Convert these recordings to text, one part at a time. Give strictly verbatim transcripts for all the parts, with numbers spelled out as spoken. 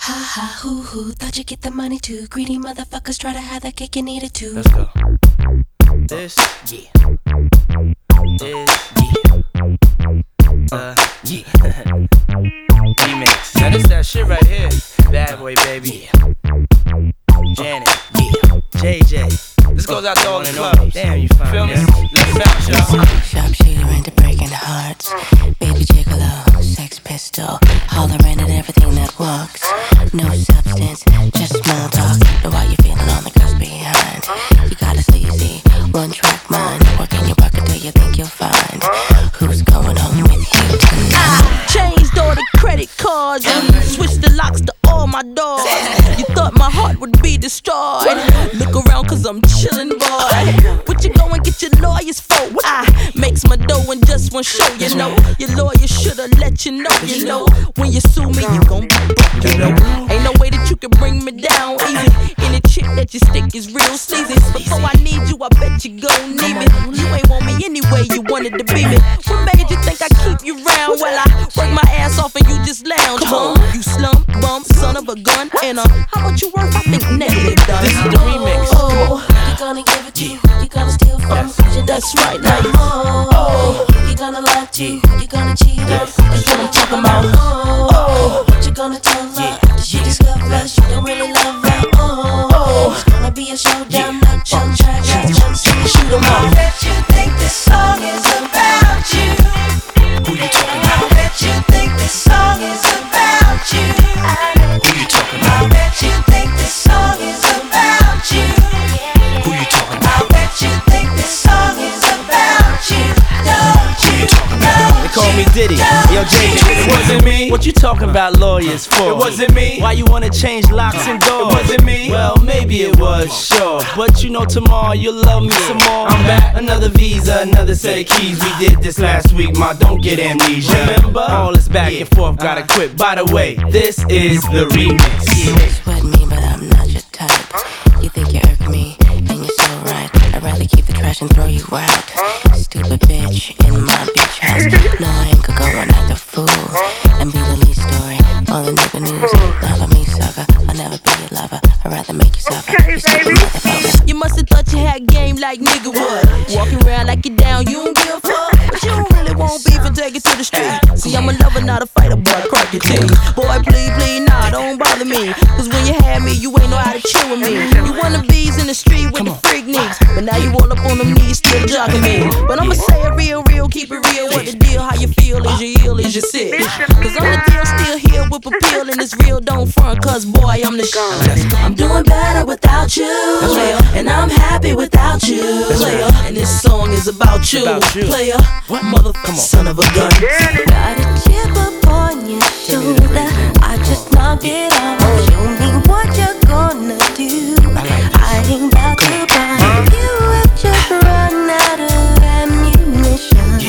Ha ha hoo hoo, thought you get the money too. Greedy motherfuckers try to have that cake and eat it too. Let's go. This, yeah. This, yeah. Uh, yeah. Remix. Now this that shit right here. Bad Boy Baby. Janet, yeah. J J. This goes out to all the clubs. Damn, you feel me? Let it bounce, y'all. Sharpshooter into breaking hearts. Baby gigolo, sex pistol. Hollering at everything that walks. No substance, just small talk. Know how you feeling on the girls behind. You got a sleazy, one track mind. Working your bucket till you think you'll find who's going home with you tonight. I changed all the credit cards and switched the locks to all my doors. You thought my heart would be destroyed. Look around cause I'm chillin', boy. What you go and get your lawyers for? I makes my dough in just one show, you know. Your lawyer shoulda let you know, you know. When you sue me, you gon' be broke, you know. Ain't no way that you can bring me down easy. Any chick that you stick is real sleazy. Before I need you, I bet you gon' need me. You ain't want me anyway, you wanted to be me. What made you think I keep you round? Well, I work my ass off and you just lounge, huh? You slump bum, son of a gun. And uh, how much you worth? I think negative done. This is the remix. Oh, you're gonna give it to, you're gonna steal from. That's right, like, oh, you're gonna lie to, you're gonna cheat on. That's what I'm talking about. Oh, what you gonna tell her? Did she discover you don't really love her? Oh, it's gonna be a showdown, not jump track, not jump scene, shoot 'em all. I bet you think this song is about you. Who you talking about? I bet you think this song is about you. Who you talking about? I bet you think this song is about you. Who you talking I about? bet you think this song is about you. Don't you? They call me Diddy. Yo, J J, it wasn't me. What you talking about lawyers for? It wasn't me. Why you wanna change locks and doors? It wasn't me. Well, maybe it was, sure. But you know tomorrow you'll love me some more. I'm back. Another visa, another set of keys. We did this last week, ma. Don't get amnesia. Remember? All this back and forth, gotta quit. By the way, this is the remix. Sweat me, but I'm not your type. You think you irk me, and you're so right. I'd rather keep the trash and throw you out. Stupid bitch in my bitch house. No, I ain't gonna go run act a fool and be the lead story. All the nigga news, not for me, sucker. I'll never be your lover. I'd rather make you suffer. You stupid motherfucker. you must have thought you had game like nigga would. Walking around like you down, you don't give a fuck. But you don't really want beef and take it to the street. See, I'm a lover, not a fighter, boy, crack your teeth. Boy, please, please, nah, don't bother me. Cause when you had me, you ain't know how to chill with me. You wanna bees in the street with the freak needs. But now you all up on them knees, still jogging me. But I'ma say it real, real, keep it real. What the deal, how you feel, is you ill, is you sick? Cause I'm the deal, still here with a pill. And it's real, don't front, cause boy, I'm the shit. I'm doing better without you, player, and I'm happy without you, player. And this song is about you, player. Motherfucker, son of a gun. Got a chip up on your shoulder, I just knocked it off. Show me what you're gonna do. I ain't about to buy. You have just run out of ammunition.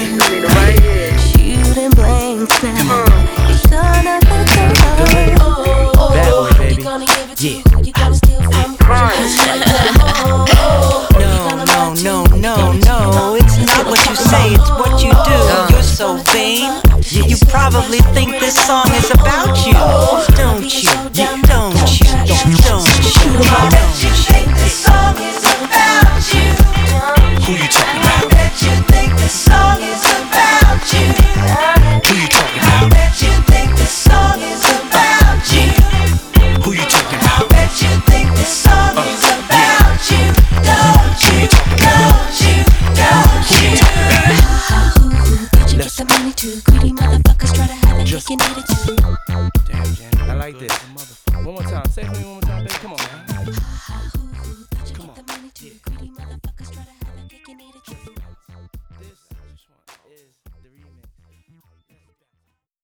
Shooting blanks now. You son of a gun. Oh, you gonna give it to, you gonna steal from. No, no, no, no, no. It's not what you say, it's what you do. You're so vain. You probably think this song is about you. Don't you? Don't you? Don't you? I bet you think this song is about you. Who you talking I about? bet you think this song is about you. Who you talking I about? bet you think this song is about you. Who you talking I about? bet you think this song is about you. Don't you? Don't you? Don't you? Did you get the money too? Greedy motherfuckers try to have it, they can eat it too. Damn, Janet, I like this. One more time. Say it for me one more time.